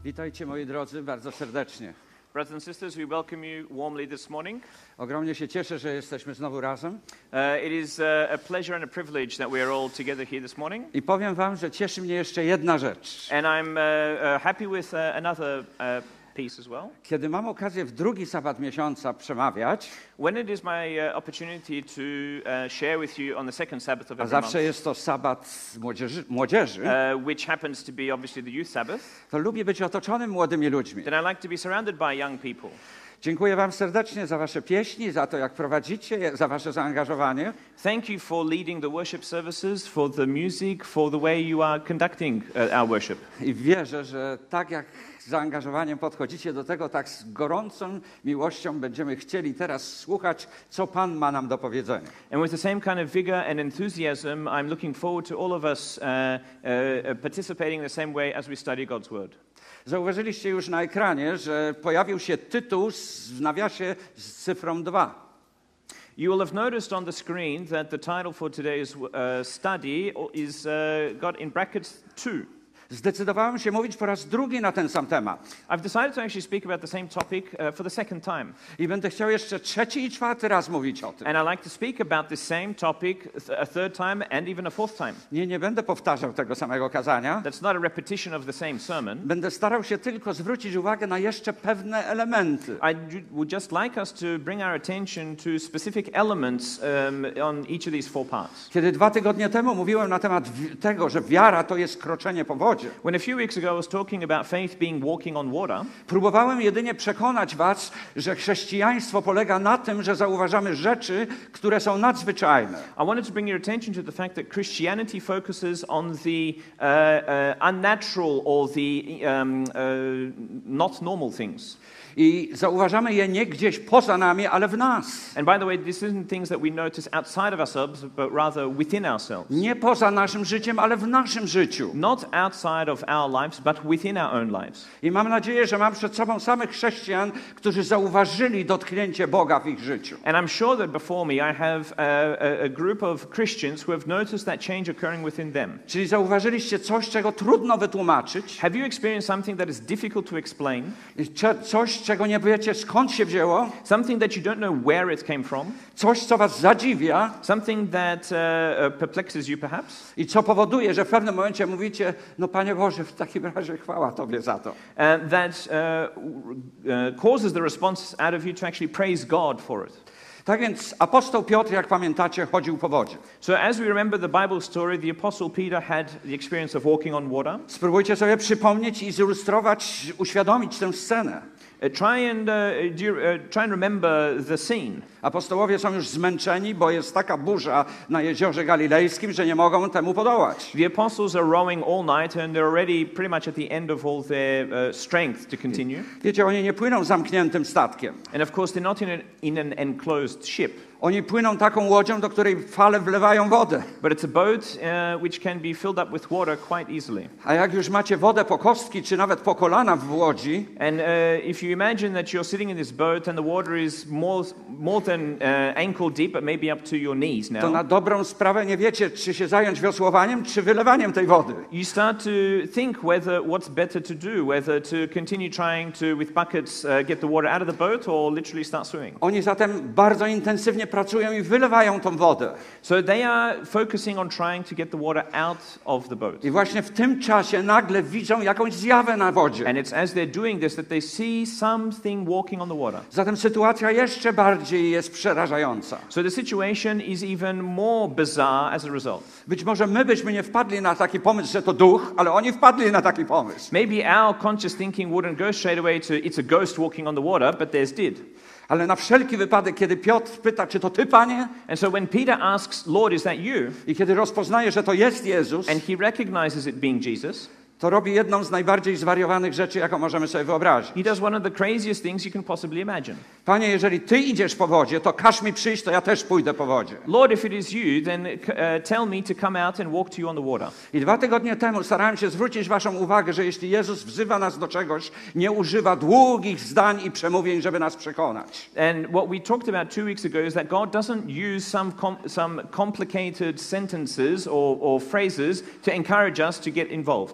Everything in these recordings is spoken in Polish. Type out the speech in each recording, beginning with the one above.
Witajcie moi drodzy, bardzo serdecznie. Brothers and sisters, we welcome you warmly this morning. Ogromnie się cieszę, że jesteśmy znowu razem. It is a pleasure and a privilege that we are all together here this morning. I powiem wam, że cieszy mnie jeszcze jedna rzecz. And I'm happy with another piece as well. Kiedy mam okazję w drugi sabat miesiąca przemawiać, When it is my opportunity to share with you on the second Sabbath of a every zawsze month, jest to sabat młodzieży, which happens to be obviously the youth Sabbath, to lubię być otoczonym młodymi ludźmi. then I like to be surrounded by young people. Dziękuję wam serdecznie za wasze pieśni, za to, jak prowadzicie, za wasze zaangażowanie. Thank you for leading the worship services, for the music, for the way you are conducting our worship. I wierzę, że tak jak z zaangażowaniem podchodzicie do tego, tak z gorącą miłością będziemy chcieli teraz słuchać, co Pan ma nam do powiedzenia. And with the same kind of vigor and enthusiasm, I'm looking forward to all of us participating the same way as we study God's Word. Zauważyliście już na ekranie, że pojawił się tytuł w nawiasie z cyfrą 2. You will have noticed on the screen that the title for today's study is got in brackets 2. Zdecydowałem się mówić po raz drugi na ten sam temat. I've decided to actually speak about the same topic for the second time. I będę chciał jeszcze trzeci i czwarty raz mówić o tym. And I like to speak about the same topic a third time and even a fourth time. Nie będę powtarzał tego samego kazania. That's not a repetition of the same sermon. Będę starał się tylko zwrócić uwagę na jeszcze pewne elementy. I would just like us to bring our attention to specific elements on each of these four parts. Kiedy 2 tygodnie temu mówiłem na temat tego, że wiara to jest kroczenie po wodzie, When a few weeks ago I was talking about faith being walking on water, próbowałem jedynie przekonać was, że chrześcijaństwo polega na tym, że zauważamy rzeczy, które są nadzwyczajne. I wanted to bring your attention to the fact that Christianity focuses on the unnatural or the not normal things. I zauważamy je nie gdzieś poza nami, ale w nas. And by the way, this isn't things that we notice outside of ourselves, but rather within ourselves. Nie poza naszym życiem, ale w naszym życiu. Not outside of our lives, but within our own lives. I mam nadzieję, że mam przed sobą samych chrześcijan, którzy zauważyli dotknięcie Boga w ich życiu. And I'm sure that before me I have a group of Christians who have noticed that change occurring within them. Czyli zauważyliście coś, czego trudno wytłumaczyć. Have you experienced something that is difficult to explain? Coś, czego nie wiecie, skąd się wzięło. Something that you don't know where it came from? Coś, co was zadziwia. Something that perplexes you perhaps? I co powoduje, że w pewnym momencie mówicie, no Panie Boże, w takim razie chwała Tobie za to. That causes the response out of you to actually praise God for it. Tak więc apostoł Piotr, jak pamiętacie, chodził po wodzie. So as we remember the Bible story, the Apostle Peter had the experience of walking on water. Spróbujcie sobie przypomnieć i zilustrować, uświadomić tę scenę. Try and remember the scene. Apostołowie są już zmęczeni, bo jest taka burza na jeziorze galilejskim, że nie mogą temu podołać. The apostles are rowing all night and they're already pretty much at the end of all their strength to continue. Wiecie, oni nie płyną zamkniętym statkiem. And of course they're not in an enclosed ship. Oni płyną taką łodzią, do której fale wlewają wodę. But it's a boat which can be filled up with water quite easily. A jak już macie wodę po kostki, czy nawet po kolana w łodzi, And if you imagine that you're sitting in this boat and the water is more than ankle deep, but maybe up to your knees to na now, dobrą sprawę nie wiecie, czy się zająć wiosłowaniem, czy wylewaniem tej wody. you start to think what's better to do, whether to continue trying to, with buckets, get the water out of the boat or literally start swimming. Oni zatem bardzo intensywnie pracują i wylewają tą wodę. So they are focusing on trying to get the water out of the boat. I właśnie w tym czasie nagle widzą jakąś zjawę na wodzie. And it's as they're doing this that they see something walking on the water. Zatem sytuacja jeszcze bardziej jest przerażająca. So the situation is even more bizarre as a result. Być może my byśmy nie wpadli na taki pomysł, że to duch, ale oni wpadli na taki pomysł. Maybe our conscious thinking wouldn't go straight away to it's a ghost walking on the water, but theirs did. Ale na wszelki wypadek, kiedy Piotr pyta, czy to Ty, Panie? And so when Peter asks, Lord, is that you? I kiedy rozpoznaje, że to jest Jezus, And he recognizes it being Jesus, to robi jedną z najbardziej zwariowanych rzeczy, jaką możemy sobie wyobrazić. he does one of the craziest things you can possibly imagine. Panie, jeżeli Ty idziesz po wodzie, to każ mi przyjść, to ja też pójdę po wodzie. Lord, if it is you, then tell me to come out and walk to you on the water. I 2 tygodnie temu starałem się zwrócić waszą uwagę, że jeśli Jezus wzywa nas do czegoś, nie używa długich zdań i przemówień, żeby nas przekonać. And what we talked about 2 weeks ago is that God doesn't use some complicated sentences or phrases to encourage us to get involved.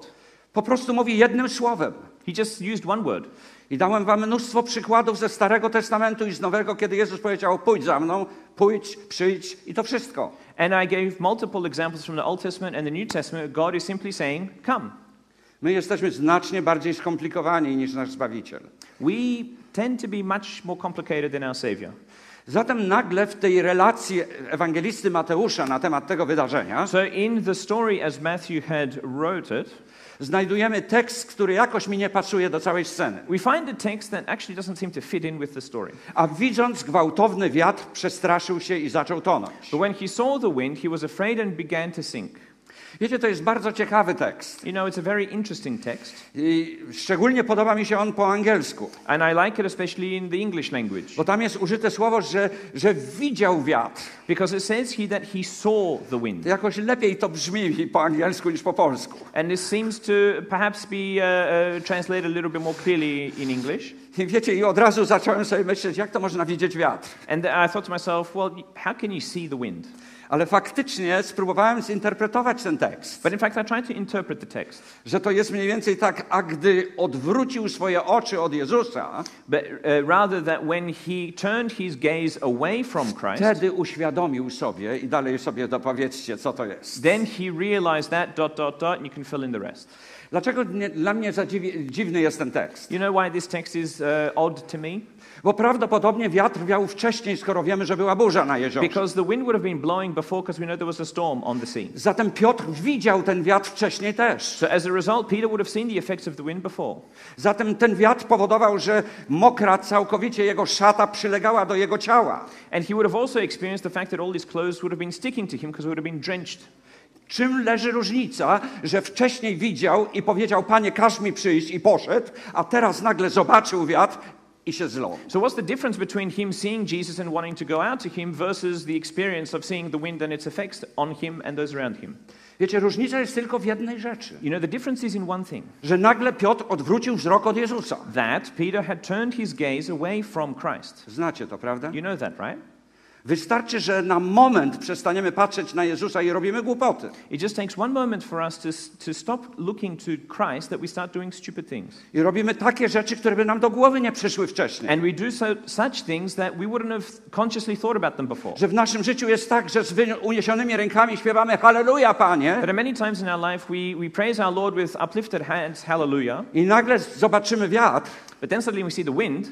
Po prostu mówi jednym słowem. He just used one word. I dałem wam mnóstwo przykładów ze Starego Testamentu i z Nowego, kiedy Jezus powiedział: pójdź za mną, pójdź, przyjdź i to wszystko. And I gave multiple examples from the Old Testament and the New Testament. God is simply saying, come. My jesteśmy znacznie bardziej skomplikowani niż nasz Zbawiciel. We tend to be much more complicated than our Savior. Zatem nagle w tej relacji ewangelisty Mateusza na temat tego wydarzenia So in the story as Matthew had wrote it, znajdujemy tekst, który jakoś mi nie pasuje do całej sceny. we find a text that actually doesn't seem to fit in with the story. A widząc gwałtowny wiatr, przestraszył się i zaczął tonąć. But when he saw the wind, he was afraid and began to sink. Wiecie, to jest bardzo ciekawy tekst. You know, it's a very interesting text. I szczególnie podoba mi się on po angielsku, And I like it especially in the English language. bo tam jest użyte słowo, że widział wiatr. Because it says here that he saw the wind. Jakoś lepiej to brzmi po angielsku niż po polsku. And this seems to perhaps be translated a little bit more clearly in English. I wiecie, i od razu zacząłem sobie myśleć, jak to można widzieć wiatr. And I thought to myself, well, how can you see the wind? Ale faktycznie spróbowałem zinterpretować ten tekst, But in fact, I tried to interpret the text. że to jest mniej więcej tak, a gdy odwrócił swoje oczy od Jezusa, But rather that when he turned his gaze away from Christ, wtedy uświadomił sobie, i dalej sobie dopowiedzcie, co to jest. then he realized that ... and you can fill in the rest. Dlaczego dla mnie dziwny jest ten tekst? You know why this text is odd to me? Bo prawdopodobnie wiatr wiał wcześniej, skoro wiemy, że była burza na jeziorze. Because the wind would have been blowing before, because we know there was a storm on the sea. Zatem Piotr widział ten wiatr wcześniej też. So as a result, Peter would have seen the effects of the wind before. Zatem ten wiatr powodował, że mokra całkowicie jego szata przylegała do jego ciała. And he would have also experienced the fact that all his clothes would have been sticking to him because he would have been drenched. Czym leży różnica, że wcześniej widział i powiedział: Panie, każ mi przyjść, i poszedł, a teraz nagle zobaczył wiatr i się zlął. So what's the difference between him seeing Jesus and wanting to go out to him versus the experience of seeing the wind and its effects on him and those around him? Wiecie, różnica jest tylko w jednej rzeczy. You know, the difference is in one thing. Że nagle Piotr odwrócił wzrok od Jezusa. That Peter had turned his gaze away from Christ. Znacie to, prawda? You know that, right? Wystarczy, że na moment przestaniemy patrzeć na Jezusa i robimy głupoty. It just takes one moment for us to stop looking to Christ that we start doing stupid things. I robimy takie rzeczy, które by nam do głowy nie przyszły wcześniej. And we do such things that we wouldn't have consciously thought about them before. Że w naszym życiu jest tak, że z uniesionymi rękami śpiewamy Halleluja, Panie. But many times in our life we praise our Lord with uplifted hands, hallelujah. I nagle zobaczymy wiatr But then suddenly we see the wind.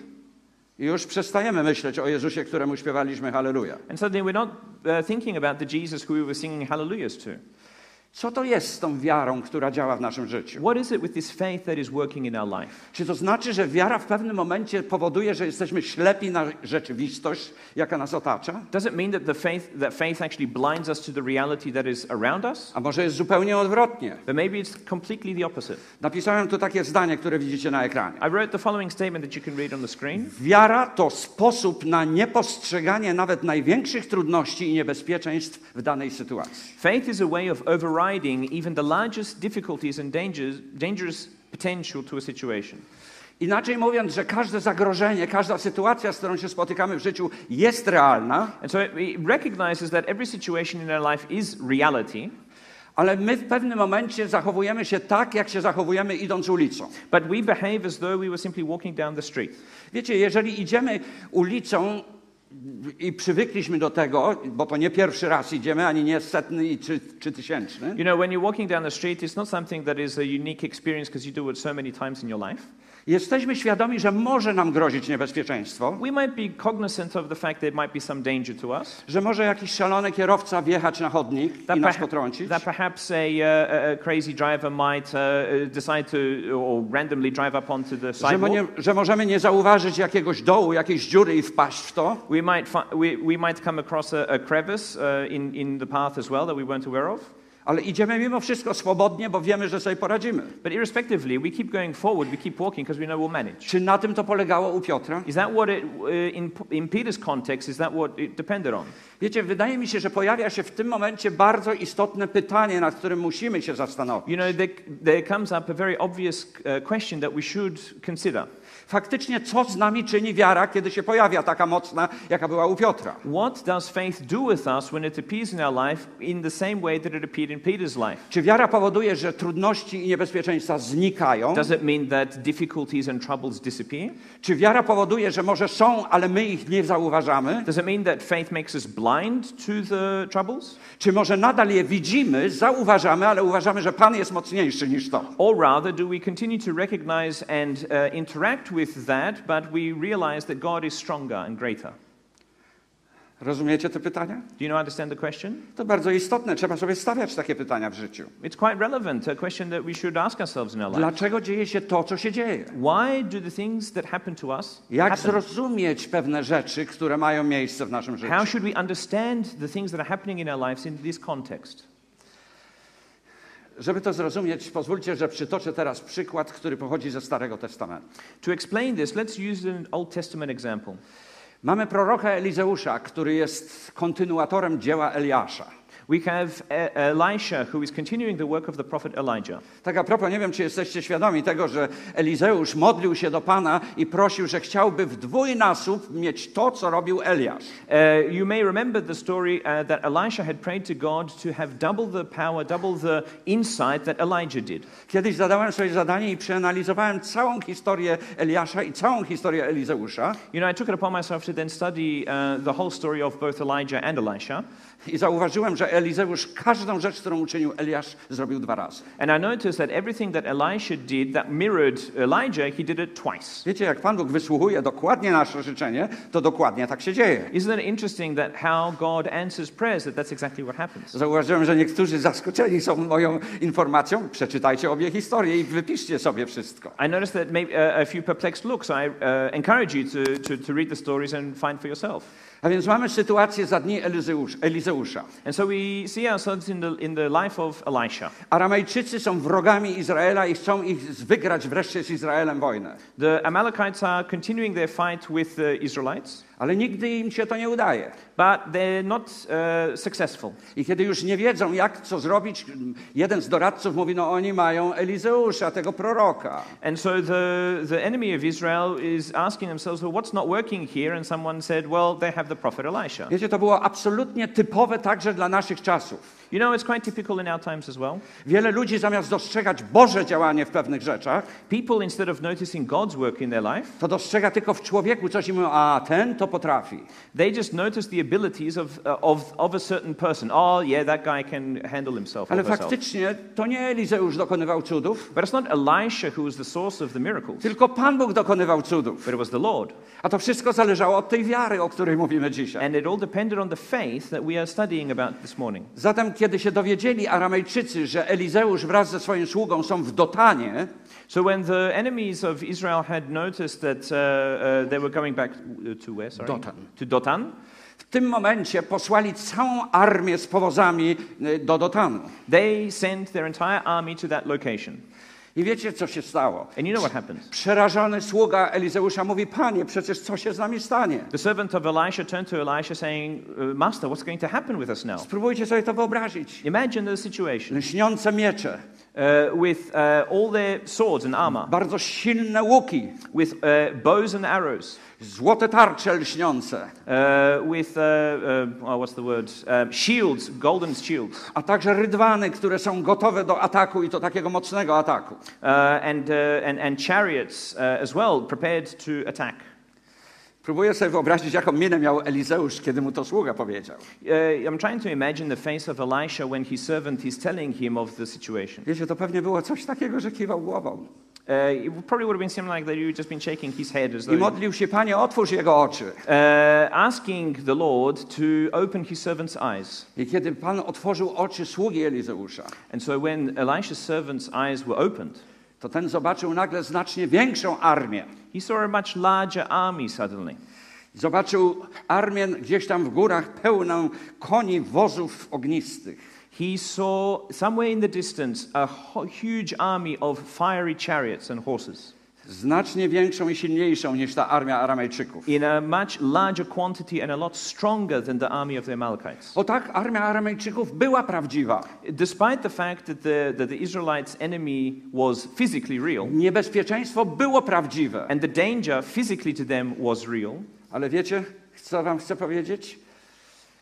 i już przestajemy myśleć o Jezusie, któremu śpiewaliśmy Halleluja. And suddenly we're not thinking about the Jesus who we were singing hallelujahs to. Co to jest z tą wiarą, która działa w naszym życiu? What is it with this faith that is working in our life? Czy to znaczy, że wiara w pewnym momencie powoduje, że jesteśmy ślepi na rzeczywistość, jaka nas otacza? Does it mean that faith actually blinds us to the reality that is around us? A może jest zupełnie odwrotnie? But maybe it's completely the opposite. Napisałem tu takie zdanie, które widzicie na ekranie. I wrote the following statement that you can read on the screen. Wiara to sposób na niepostrzeganie nawet największych trudności i niebezpieczeństw w danej sytuacji. Faith is a way of overriding even the largest difficulties and dangerous potential to a situation. Inaczej mówiąc, że każde zagrożenie, każda sytuacja, z którą się spotykamy w życiu, jest realna, And so it recognizes that every situation in our life is reality, ale my w pewnym momencie zachowujemy się tak, jak się zachowujemy idąc ulicą. but we behave as though we were simply walking down the street. Wiecie, jeżeli idziemy ulicą i przywykliśmy do tego, bo to nie pierwszy raz idziemy, ani nie setny czy tysięczny, You know, when you're walking down the street, it's not something that is a unique experience because you do it so many times in your life. jesteśmy świadomi, że może nam grozić niebezpieczeństwo, We might be cognizant of the fact there might be some danger to us. że może jakiś szalony kierowca wjechać na chodnik i nas potrącić, That perhaps a crazy driver might decide to or randomly drive up onto the sidewalk. że możemy nie zauważyć jakiegoś dołu, jakiejś dziury i wpaść w to, We might come across a crevice in the path as well that we weren't aware of. ale idziemy mimo wszystko swobodnie, bo wiemy, że sobie poradzimy. But irrespectively, we keep going forward, we keep walking because we know we'll manage. Czy na tym to polegało u Piotra? Is that what it, in Peter's context, is that what it depended on? Wiecie, wydaje mi się, że pojawia się w tym momencie bardzo istotne pytanie, nad którym musimy się zastanowić. You know, there comes up a very obvious question that we should consider. Faktycznie, co z nami czyni wiara, kiedy się pojawia taka mocna, jaka była u Piotra? What does faith do with us when it appears in our life in the same way that it appeared in Peter's life? Czy wiara powoduje, że trudności i niebezpieczeństwa znikają? Does it mean that difficulties and troubles disappear? Czy wiara powoduje, że może są, ale my ich nie zauważamy? Does it mean that faith makes us blind to the troubles? Czy może nadal je widzimy, zauważamy, ale uważamy, że Pan jest mocniejszy niż to? Or rather, do we continue to recognize and interact with that, but we realize that God is stronger and greater? Rozumiecie te pytania? Do you understand the question? To bardzo istotne, trzeba sobie stawiać takie pytania w życiu. It's quite relevant, a question that we should ask ourselves in our life. Dlaczego dzieje się to, co się dzieje? Why do the things that happen to us Jak happen? zrozumieć pewne rzeczy, które mają miejsce w naszym życiu? How should we understand the things that are happening in our lives in this context? Żeby to zrozumieć, pozwólcie, że przytoczę teraz przykład, który pochodzi ze Starego Testamentu. To explain this, let's use an Old Testament example. Mamy proroka Elizeusza, który jest kontynuatorem dzieła Eliasza. We have Elisha, who is continuing the work of the prophet Elijah. Tak a propos, nie wiem, czy jesteście świadomi tego, że Elizeusz modlił się do Pana i prosił, że chciałby w dwójnasób mieć to, co robił Eliasz. You may remember the story that Elisha had prayed to God to have double the power, double the insight that Elijah did. Kiedyś zadałem sobie zadanie i przeanalizowałem całą historię Eliasza i całą historię Elizeusza. You know, I took it upon myself to then study the whole story of both Elijah and Elisha. I zauważyłem, że Elizeusz każdą rzecz, którą uczynił Eliasz, zrobił 2 razy. And I noticed that everything that Elisha did that mirrored Elijah, he did it twice. Wiecie, jak Pan Bóg wysłuchuje dokładnie nasze życzenie, to dokładnie tak się dzieje. Isn't it interesting that how God answers prayers, that's exactly what happens? Zauważyłem, że niektórzy zaskoczeni są moją informacją. Przeczytajcie obie historie i wypiszcie sobie wszystko. I noticed that maybe a few perplexed looks. I encourage you to read the stories and find for yourself. A więc mamy sytuację za dni Elizeusza. And so we see ourselves in the life of Elisha. Aramejczycy są wrogami Izraela i chcą ich wygrać wreszcie z Izraelem wojnę. The Amalekites are continuing their fight with the Israelites, Ale nigdy im się to nie udaje. but they're not successful. I kiedy już nie wiedzą, jak co zrobić, jeden z doradców mówi, no oni mają Elizeusza, tego proroka. And so the enemy of Israel is asking themselves, well, what's not working here? And someone said, well, they have the prophet Elisha. Wiecie, to było absolutnie typowe także dla naszych czasów. You know, it's quite typical in our times as well. Wiele ludzi zamiast dostrzegać Boże działanie w pewnych rzeczach, People, instead of noticing God's work in their life, to dostrzega tylko w człowieku coś i mówią, a ten to potrafi. they just notice the abilities of a certain person. Oh, yeah, that guy can handle himself. Ale Or herself. faktycznie to nie Elizeusz dokonywał cudów, But it's not Elisha who was the source of the miracles, tylko Pan Bóg dokonywał cudów. but it was the Lord. A to wszystko zależało od tej wiary, o której mówimy dzisiaj. And it all depended on the faith that we are studying about this morning. Zatem, kiedy się dowiedzieli Aramejczycy, że Elizeusz wraz ze swoim sługą są w Dotanie, So when the enemies of Israel had noticed that they were coming back to where? Sorry? Dotan. To Dotan, w tym momencie posłali całą armię z powozami do Dotanu. they sent their entire army to that location. I wiecie, co się stało? And you know what happens? Przerażony sługa Elizeusza mówi, Panie, przecież co się z nami stanie? The servant of Elisha turned to Elisha saying, Master, what's going to happen with us now? Spróbujcie sobie to wyobrazić. Imagine the situation Lśniące miecze, with all their swords and armor, bardzo silne łuki, with bows and arrows, złote tarcze lśniące, with, what's the word? Shields, golden shields, a także rydwany, które są gotowe do ataku i to takiego mocnego ataku. and chariots as well, prepared to attack. Próbuję sobie wyobrazić, jaką minę miał Elizeusz, kiedy mu to sługa powiedział. I'm trying to imagine the face of Elisha when his servant is telling him of the situation. Wiecie, to pewnie było coś takiego, że kiwał głową. It probably would have been something like that. You just been shaking his head as I though modlił się, Panie, otwórz jego oczy. asking the Lord to open his servant's eyes. I kiedy Pan otworzył oczy sługi Elizeusza, And so when Elisha's servant's eyes were opened, to ten zobaczył nagle znacznie większą armię. he saw a much larger army suddenly. Zobaczył armię gdzieś tam w górach pełną koni, wozów ognistych. He saw somewhere in the distance a huge army of fiery chariots and horses Znacznie większą i silniejszą niż ta armia Aramejczyków. in a much larger quantity and a lot stronger than the army of the Amalekites. O tak, armia Aramejczyków była prawdziwa. Despite the fact that the Israelites' enemy was physically real Niebezpieczeństwo było prawdziwe. and the danger physically to them was real, Ale wiecie, co wam chcę powiedzieć?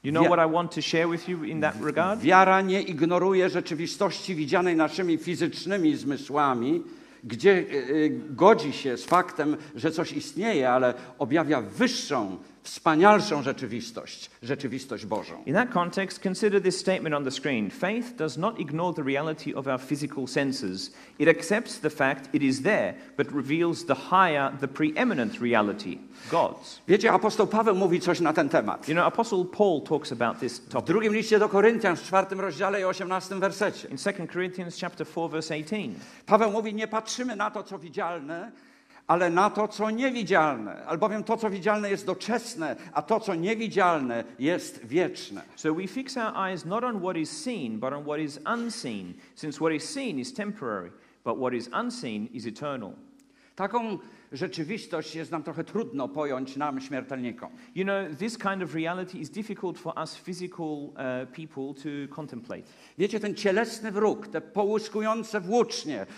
You know what I want to share with you in that regard? Wiara nie ignoruje rzeczywistości widzianej naszymi fizycznymi zmysłami, gdzie godzi się z faktem, że coś istnieje, ale objawia wyższą, wspanialszą rzeczywistość Bożą. In that context, consider this statement on the screen. Faith does not ignore the reality of our physical senses. It accepts the fact it is there, but reveals the higher, the preeminent reality, God's. Wiecie, apostoł Paweł mówi coś na ten temat. You know, Apostle Paul talks about this W topic. drugim liście do Koryntian, w 4 rozdziale i 18 wersecie. In 2 Corinthians chapter 4, verse 18. Paweł mówi, nie patrzymy na to, co widzialne, ale na to, co niewidzialne. Albowiem to, co widzialne jest doczesne, a to, co niewidzialne jest wieczne. So we fix our eyes not on what is seen, but on what is unseen, since what is seen is temporary, but what is unseen is eternal. Taką rzeczywistość jest nam trochę trudno pojąć nam, śmiertelnikom. You know, this kind of reality is difficult for us physical people to contemplate. Wiecie, ten cielesny wróg, te połyskujące włócznie,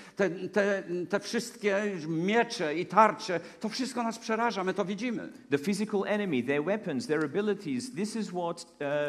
te wszystkie miecze i tarcze, to wszystko nas przeraża, my to widzimy. The physical enemy, their weapons, their abilities, this is what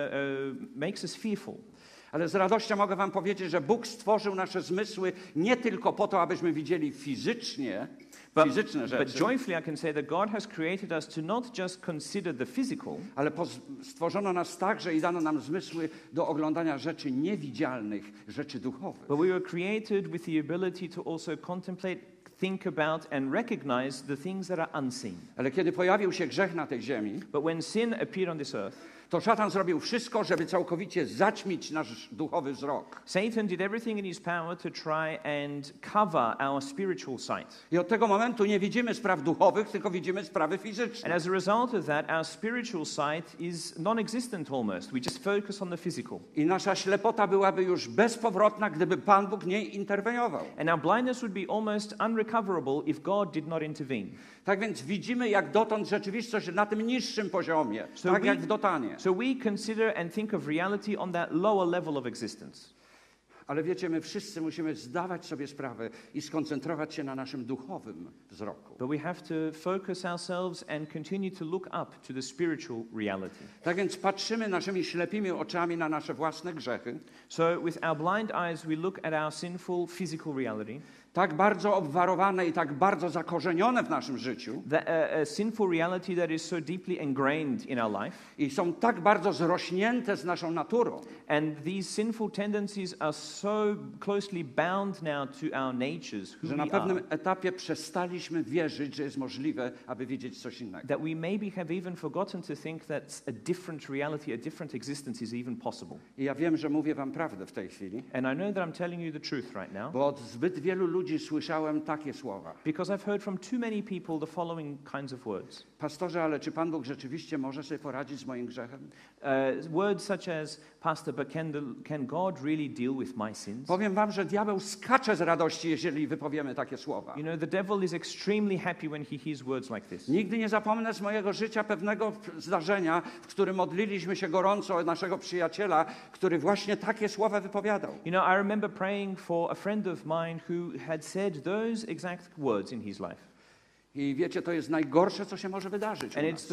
makes us fearful. Ale z radością mogę wam powiedzieć, że Bóg stworzył nasze zmysły nie tylko po to, abyśmy widzieli fizyczne But rzeczy, joyfully I can say that God has created us to not just consider the physical, ale stworzono nas także i dano nam zmysły do oglądania rzeczy niewidzialnych, rzeczy duchowych. but we were created with the ability to also contemplate, think about and recognize the things that are unseen. Ale kiedy pojawił się grzech na tej ziemi, But when sin appeared on this earth, to szatan zrobił wszystko, żeby całkowicie zaćmić nasz duchowy wzrok. Satan did everything in his power to try and cover our spiritual sight. I od tego momentu nie widzimy spraw duchowych, tylko widzimy sprawy And fizyczne. as a result of that, our spiritual sight is non-existent almost. We just focus on the physical. I nasza ślepota byłaby już bezpowrotna, gdyby Pan Bóg nie interweniował. And our blindness would be almost unrecoverable if God did not intervene. Tak więc widzimy jak dotąd rzeczywistość na tym niższym poziomie, So tak we- jak w Dotanie. So we consider and think of reality on that lower level of existence. Ale wiecie, my wszyscy musimy zdawać sobie sprawę i skoncentrować się na naszym duchowym wzroku. But we have to focus ourselves and continue to look up to the spiritual reality. Tak więc patrzymy naszymi ślepimi oczami na nasze własne grzechy, So with our blind eyes, we look at our sinful physical reality, tak bardzo obwarowane i tak bardzo zakorzenione w naszym życiu a sinful reality that is so deeply ingrained in our life. i są tak bardzo zrośnięte z naszą naturą, And these sinful tendencies are so closely bound now to our natures, who że na we pewnym are, etapie przestaliśmy wierzyć, że jest możliwe, aby widzieć coś innego. that we maybe have even forgotten to think that a different reality, a different existence is even possible. I ja wiem, że mówię wam prawdę w tej chwili, And I know that I'm telling you the truth right now, bo od zbyt wielu ludzi słyszałem takie słowa. because I've heard from too many people the following kinds of words. Pastorze, ale czy Pan Bóg rzeczywiście może sobie poradzić z moim grzechem? Words such as, Pastor, but can God really deal with my sins? Powiem wam, że diabeł skacze z radości, jeżeli wypowiemy takie słowa. You know, the devil is extremely happy when he hears words like this. Nigdy nie zapomnę z mojego życia pewnego zdarzenia, w którym modliliśmy się gorąco o naszego przyjaciela, który właśnie takie słowa wypowiadał. You know, I remember praying for a friend of mine who had said those exact words in his life. I wiecie, to jest najgorsze, co się może wydarzyć u And nas.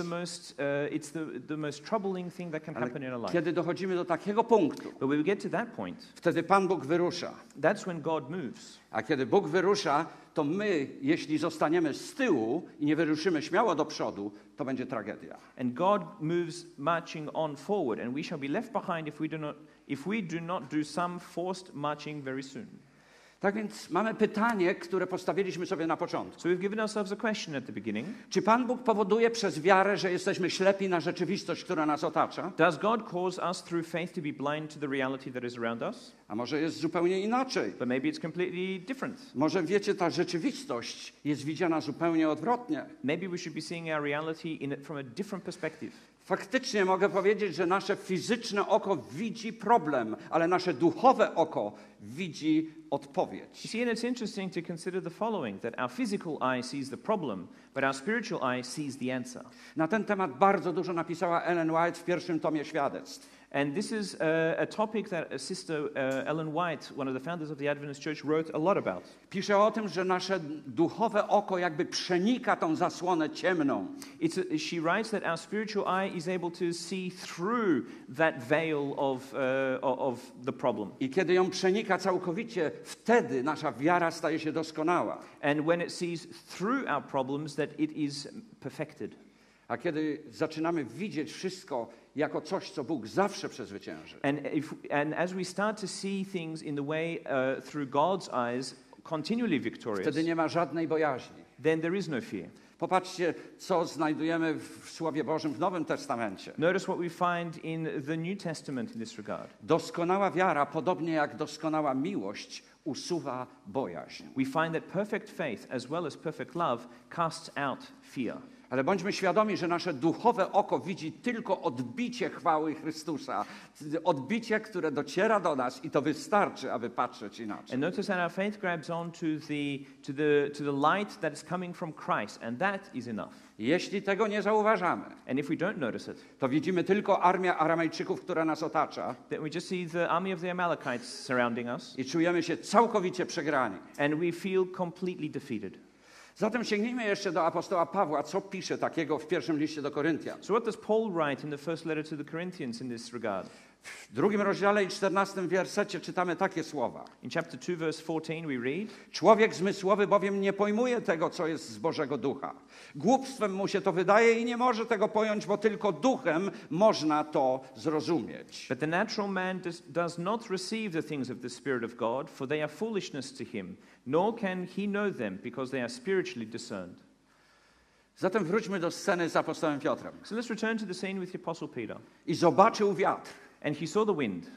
it's the most troubling thing that can happen in our life. Kiedy dochodzimy do takiego punktu, But when we get to that point, wtedy Pan Bóg wyrusza. that's when God moves. A kiedy Bóg wyrusza, to my, jeśli zostaniemy z tyłu i nie wyruszymy śmiało do przodu, to będzie tragedia. And God moves marching on forward, and we shall be left behind if we do not do some forced marching very soon. Tak więc mamy pytanie, które postawiliśmy sobie na początku. So we've given ourselves a question at the beginning. Czy Pan Bóg powoduje przez wiarę, że jesteśmy ślepi na rzeczywistość, która nas otacza? Does God cause us through faith to be blind to the reality that is around us? A może jest zupełnie inaczej? But maybe it's completely different. Może wiecie, ta rzeczywistość jest widziana zupełnie odwrotnie. Maybe we should be seeing our reality from a different perspective. Faktycznie mogę powiedzieć, że nasze fizyczne oko widzi problem, ale nasze duchowe oko widzi odpowiedź. You see, and it's interesting to consider the following, that our physical eye sees the problem, but our spiritual eye sees the answer. Na ten temat bardzo dużo napisała Ellen White w pierwszym tomie świadectw. And this is a topic that Sister Ellen White, one of the founders of the Adventist Church, wrote a lot about. Pisze o tym, że nasze duchowe oko jakby przenika tą zasłonę ciemną. She writes that our spiritual eye is able to see through that veil of the problem. I kiedy ją przenika całkowicie, wtedy nasza wiara staje się doskonała. And when it sees through our problems, that it is perfected. A kiedy zaczynamy widzieć wszystko jako coś, co Bóg zawsze przezwycięży, And as we start to see things in the way through God's eyes, continually victorious, wtedy nie ma żadnej bojaźni. then there is no fear. Popatrzcie, co znajdujemy w Słowie Bożym w Nowym Testamencie. Notice what we find in the New Testament in this regard. Doskonała wiara, podobnie jak doskonała miłość, usuwa bojaźń. We find that perfect faith as well as perfect love casts out fear. Ale bądźmy świadomi, że nasze duchowe oko widzi tylko odbicie chwały Chrystusa. Odbicie, które dociera do nas i to wystarczy, aby patrzeć inaczej. And notice that our faith grabs on to the light that is coming from Christ, and that is enough. Jeśli tego nie zauważamy, And if we don't notice it, to widzimy tylko armię Aramejczyków, która nas otacza then we just see the army of the Amalekites surrounding us, i czujemy się całkowicie przegrani. and we feel completely defeated. Zatem sięgnijmy jeszcze do apostoła Pawła, co pisze takiego w pierwszym liście do Koryntian. So what does Paul write in the first letter to the Corinthians in this regard? W 2 rozdziale i 14 wersecie czytamy takie słowa. In chapter 2, verse 14, we read, Człowiek zmysłowy bowiem nie pojmuje tego, co jest z Bożego Ducha. Głupstwem mu się to wydaje i nie może tego pojąć, bo tylko duchem można to zrozumieć. But the natural man does not receive the things of the Spirit of God, for they are foolishness to him, nor can he know them, because they are spiritually discerned. Zatem wróćmy do sceny z apostołem Piotrem. So let's return to the scene with the Apostle Peter. I zobaczył wiatr. And he saw the wind.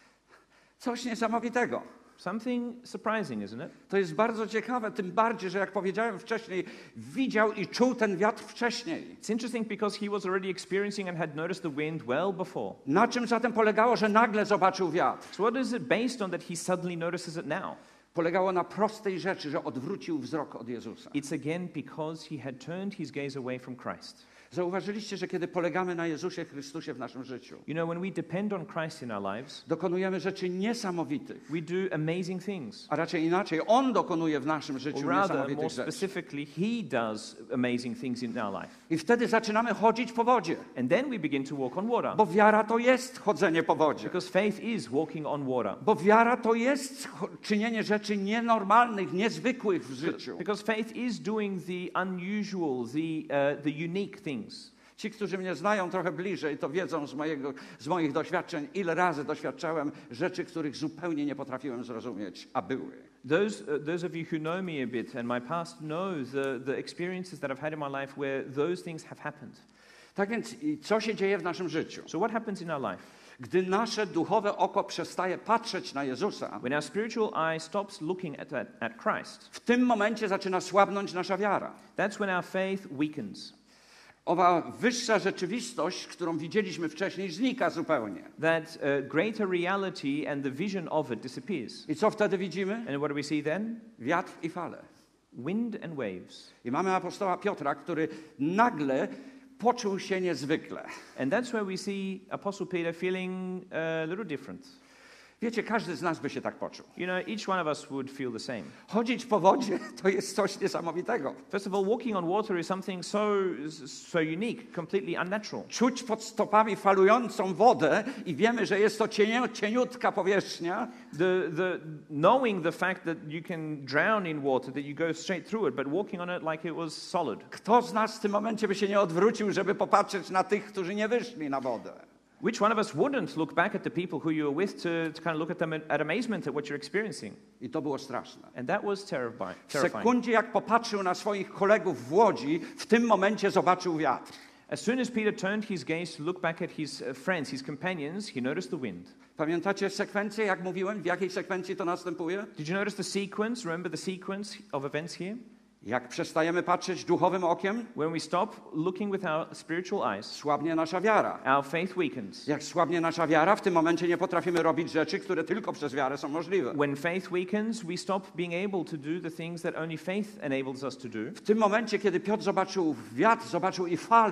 Coś niesamowitego. Something surprising, isn't it? To jest bardzo ciekawe, tym bardziej, że jak powiedziałem wcześniej, widział i czuł ten wiatr wcześniej. It's interesting because he was already experiencing and had noticed the wind well before. Na czym zatem polegało, że nagle zobaczył wiatr? So what is it based on that he suddenly notices it now? Polegało na prostej rzeczy, że odwrócił wzrok od Jezusa. It's again because he had turned his gaze away from Christ. Zauważyliście, że kiedy polegamy na Jezusie Chrystusie w naszym życiu, You know, when we depend on Christ in our lives, dokonujemy rzeczy niesamowitych. we do amazing things. A raczej inaczej, On dokonuje w naszym życiu Or rather, more niesamowitych rzeczy. specifically, he does amazing things in our life. I wtedy zaczynamy chodzić po wodzie, And then we begin to walk on water. bo wiara to jest chodzenie po wodzie. Because faith is walking on water. Bo wiara to jest czynienie rzeczy nienormalnych, niezwykłych w życiu. Because faith is doing the unusual, the unique things. Ci, którzy mnie znają trochę bliżej, to wiedzą z moich doświadczeń, ile razy doświadczałem rzeczy, których zupełnie nie potrafiłem zrozumieć, a były. Those of you who know me a bit and my past know the experiences that I've had in my life where those things have happened. Tak więc, co się dzieje w naszym życiu? So what happens in our life? Gdy nasze duchowe oko przestaje patrzeć na Jezusa, When our spiritual eye stops looking at Christ, w tym momencie zaczyna słabnąć nasza wiara. that's when our faith weakens. Owa wyższa rzeczywistość, którą widzieliśmy wcześniej, znika zupełnie. That greater reality and the vision of it disappears. I co wtedy widzimy? And what do we see then? Wiatr i fale. Wind and waves. I mamy apostoła Piotra, który nagle poczuł się niezwykle. And that's where we see Apostle Peter feeling a little different. Wiecie, każdy z nas by się tak poczuł. You know, each one of us would feel the same. Chodzić po wodzie to jest coś niesamowitego. First of all, walking on water is something so unique, completely unnatural. Czuć pod stopami falującą wodę i wiemy, że jest to cieniutka powierzchnia. Knowing the fact that you can drown in water, that you go straight through it, but walking on it like it was solid. Kto z nas w tym momencie by się nie odwrócił, żeby popatrzeć na tych, którzy nie wyszli na wodę? Which one of us wouldn't look back at the people who you were with to kind of look at them at amazement at what you're experiencing? I to było straszne. And that was W terrifying. sekundzie, jak popatrzył na swoich kolegów w łodzi, w tym momencie zobaczył wiatr. As soon as Peter turned his gaze to look back at his friends, his companions, he noticed the wind. Pamiętacie sekwencję, jak mówiłem? W jakiej sekwencji to następuje? Did you notice the sequence? Remember the sequence of events here? Jak przestajemy patrzeć duchowym okiem, When we stop looking with our spiritual eyes, słabnie nasza wiara. our faith weakens. Jak słabnie nasza wiara, w tym momencie nie potrafimy robić rzeczy, które tylko przez wiarę są możliwe. When faith weakens, we stop being able to do the things that only faith enables us to do. W tym momencie, kiedy Piotr zobaczył wiatr, zobaczył i falę.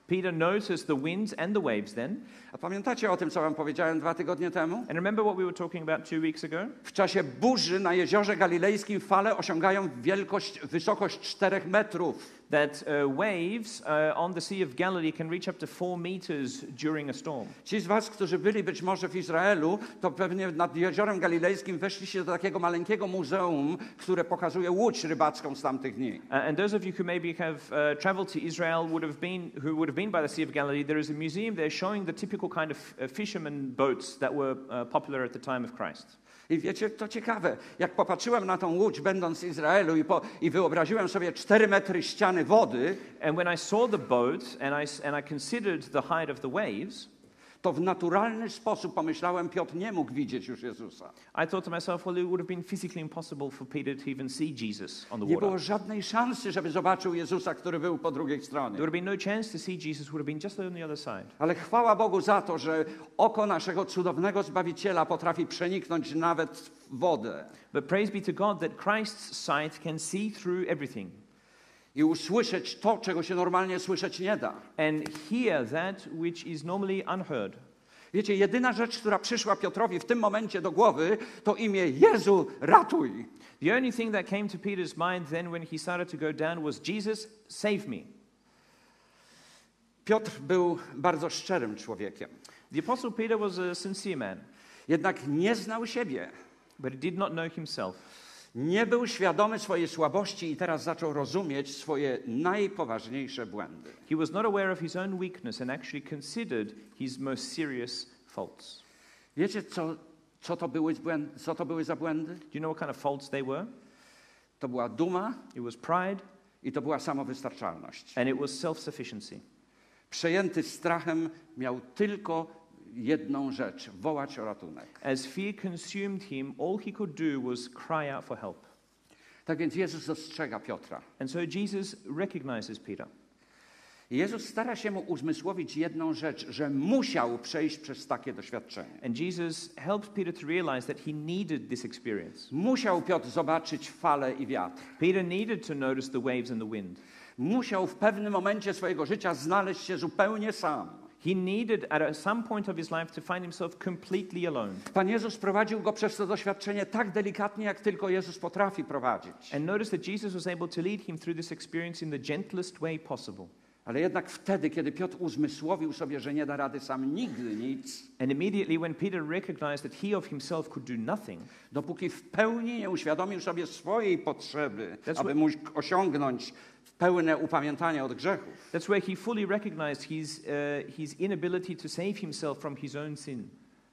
Peter noticed the winds and the waves then. A pamiętacie o tym, co wam powiedziałem 2 tygodnie temu? And remember what we were talking about 2 weeks ago? W czasie burzy na jeziorze galilejskim fale osiągają wysokość 4 metrów. That waves on the Sea of Galilee can reach up to 4 meters during a storm. Ci z was, którzy byli być może w Izraelu, to pewnie nad jeziorem galilejskim weszliście do takiego maleńkiego muzeum, które pokazuje łódź rybacką z tamtych dni. And those of you who maybe have traveled to Israel who would have been by the Sea of Galilee, there is a museum there showing the typical kind of fishermen boats that were popular at the time of Christ. I wiecie, to ciekawe, jak popatrzyłem na tą łódź, będąc w Izraelu i wyobraziłem sobie 4 metry ściany wody, And when I saw the boat and I considered the height of the waves, to w naturalny sposób pomyślałem, Piotr nie mógł widzieć już Jezusa. I thought to myself, well, it would have been physically impossible for Peter to even see Jesus on the Nie water. było żadnej szansy, żeby zobaczył Jezusa, który był po drugiej stronie. There would have been no chance to see Jesus, would have been just on the other side. Ale chwała Bogu za to, że oko naszego cudownego Zbawiciela potrafi przeniknąć nawet w wodę But praise be to God that Christ's sight can see through everything i usłyszeć to, czego się normalnie słyszeć nie da. and hear that which is normally unheard. Wiecie, jedyna rzecz, która przyszła Piotrowi w tym momencie do głowy, to imię Jezu, ratuj. The only thing that came to Peter's mind then when he started to go down was, Jesus, save me. Piotr był bardzo szczerym człowiekiem. The Apostle Peter was a sincere man, Jednak nie znał siebie. but he did not know himself. Nie był świadomy swojej słabości i teraz zaczął rozumieć swoje najpoważniejsze błędy. He was not aware of his own weakness and actually considered his most serious faults. Wiecie, co to były za błędy? Do you know what kind of faults they were? To była duma It was pride i to była samowystarczalność. and it was self-sufficiency. Przejęty strachem miał tylko jedną rzecz – wołać o ratunek. As fear consumed him, all he could do was cry out for help. Tak więc Jezus dostrzega Piotra. And so Jesus recognizes Peter. I Jezus stara się mu uzmysłowić jedną rzecz, że musiał przejść przez takie doświadczenie. And Jesus helps Peter to realize that he needed this experience. Musiał Piotr zobaczyć falę i wiatr. Peter needed to notice the waves and the wind. Musiał w pewnym momencie swojego życia znaleźć się zupełnie sam. He needed at some point of his life to find himself completely alone. Pan Jezus prowadził go przez to doświadczenie tak delikatnie, jak tylko Jezus potrafi prowadzić. And notice that Jesus was able to lead him through this experience in the gentlest way possible. Ale jednak wtedy, kiedy Piotr uzmysłowił sobie, że nie da rady sam nigdy nic, And immediately when Peter recognized that he of himself could do nothing, dopóki w pełni nie uświadomił sobie swojej potrzeby, That's aby mógł osiągnąć pełne upamiętanie od grzechów, that's where he fully recognized his inability to save himself from his own sin.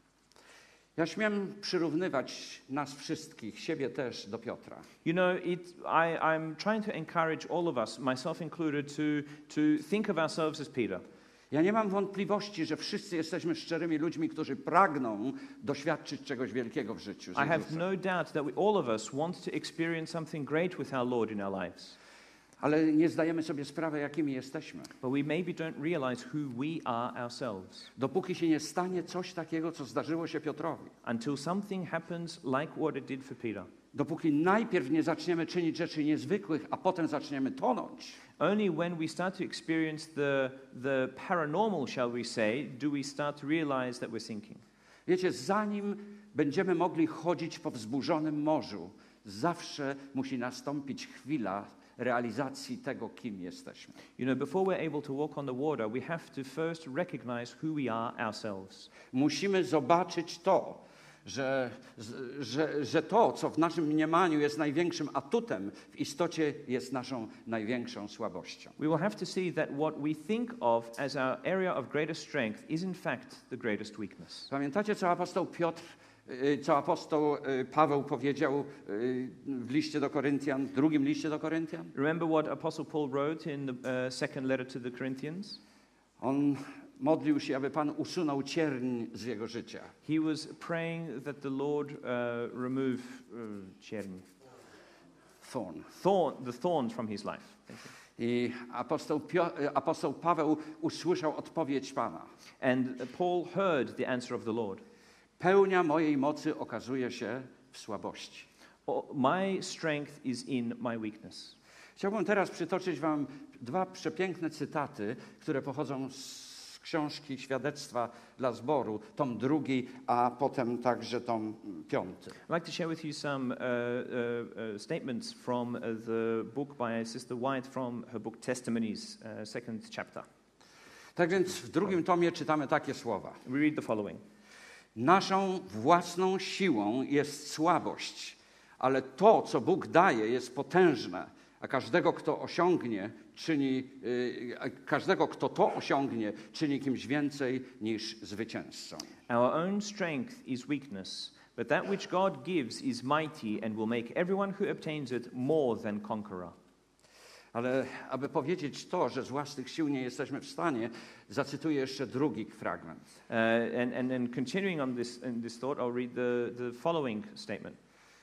ja śmiem przyrównywać nas wszystkich, siebie też, do Piotra. You know, I'm trying to encourage all of us, myself included, to think of ourselves as Peter. Ja nie mam wątpliwości, że wszyscy jesteśmy szczerymi ludźmi, którzy pragną doświadczyć czegoś wielkiego w życiu. z I have Jezusem. no doubt that all of us want to experience something great with our Lord in our lives. Ale nie zdajemy sobie sprawy, jakimi jesteśmy. But we maybe don't realize who we are ourselves Dopóki się nie stanie coś takiego, co zdarzyło się Piotrowi. until something happens like what it did for Peter. Dopóki najpierw nie zaczniemy czynić rzeczy niezwykłych, a potem zaczniemy tonąć. Only when we start to experience the paranormal, shall we say, do we start to realize that we're sinking. Wiecie, zanim będziemy mogli chodzić po wzburzonym morzu, zawsze musi nastąpić chwila realizacji tego, kim jesteśmy. You know, before we're able to walk on the water, we have to first recognize who we are ourselves. Musimy zobaczyć to, że to, co w naszym mniemaniu jest największym atutem, w istocie jest naszą największą słabością. We will have to see that what we think of as our area of greatest strength is in fact the greatest weakness. Pamiętacie, co apostoł Paweł powiedział w liście do Koryntian, w drugim liście do Koryntian? Remember what Apostle Paul wrote in the second letter to the Corinthians? On modlił się, aby Pan usunął cierń z jego życia. He was praying that the Lord remove the thorns from his life. I apostoł Paweł usłyszał odpowiedź Pana. And Paul heard the answer of the Lord. Pełnia mojej mocy okazuje się w słabości. My strength is in my weakness. Chciałbym teraz przytoczyć wam dwa przepiękne cytaty, które pochodzą z książki Świadectwa dla Zboru, tom 2, a potem także tom 5. I'd like to share with you some statements from the book by Sister White from her book Testimonies, second chapter. Tak więc w 2 tomie czytamy takie słowa. We read the following. Naszą własną siłą jest słabość, ale to, co Bóg daje, jest potężne, a każdego, kto to osiągnie, czyni kimś więcej niż zwycięzcą. Our own strength is weakness, but that which God gives is mighty and will make everyone who obtains it more than conqueror. Ale aby powiedzieć to, że z własnych sił nie jesteśmy w stanie, zacytuję jeszcze drugi fragment. And continuing on this thought, I'll read the following statement.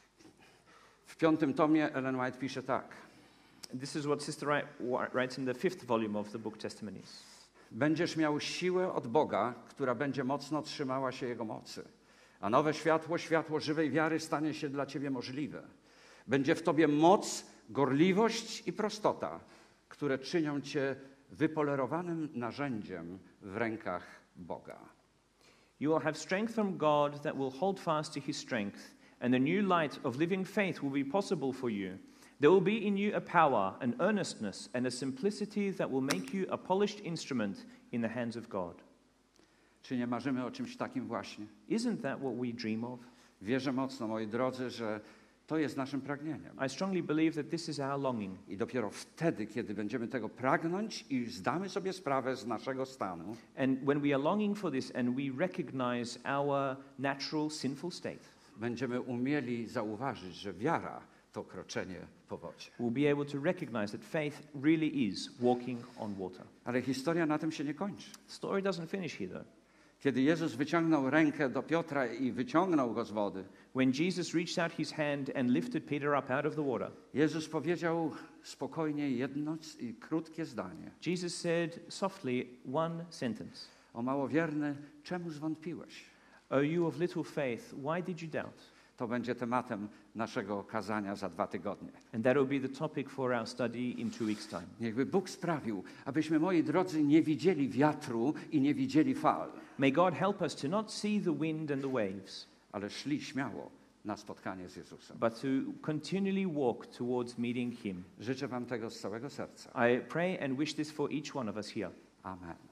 W 5 tomie Ellen White pisze tak. This is what Sister White writes in the 5th volume of the book Testimonies. Będziesz miał siłę od Boga, która będzie mocno trzymała się Jego mocy. A nowe światło, światło żywej wiary stanie się dla ciebie możliwe. Będzie w tobie moc, gorliwość i prostota, które czynią cię wypolerowanym narzędziem w rękach Boga. You will have strength from God that will hold fast to His strength, and a new light of living faith will be possible for you. There will be in you a power, an earnestness, and a simplicity that will make you a polished instrument in the hands of God. Czy nie marzymy o czymś takim właśnie? Isn't that what we dream of? Wierzę mocno, moi drodzy, że to jest naszym pragnieniem. I strongly believe that this is our longing. I dopiero wtedy, kiedy będziemy tego pragnąć i zdamy sobie sprawę z naszego stanu, And when we are longing for this and we recognize our natural sinful state, będziemy umieli zauważyć, że wiara to kroczenie po wodzie. we'll be able to recognize that faith really is walking on water. Ale historia na tym się nie kończy. The story doesn't finish here though. Kiedy Jezus wyciągnął rękę do Piotra i wyciągnął go z wody, When Jesus reached out his hand and lifted Peter up out of the water, Jezus powiedział spokojnie jedno i krótkie zdanie. Jesus said softly one sentence. O małowierny, czemu zwątpiłeś? O you of little faith, why did you doubt? To będzie tematem naszego kazania za 2 tygodnie. And that will be the topic for our study in 2 weeks' time. Niechby Bóg sprawił, abyśmy, moi drodzy, nie widzieli wiatru i nie widzieli fal, May God help us to not see the wind and the waves, ale szli śmiało na spotkanie z Jezusem. but to continually walk towards meeting Him. Życzę wam tego z całego serca. I pray and wish this for each one of us here. Amen.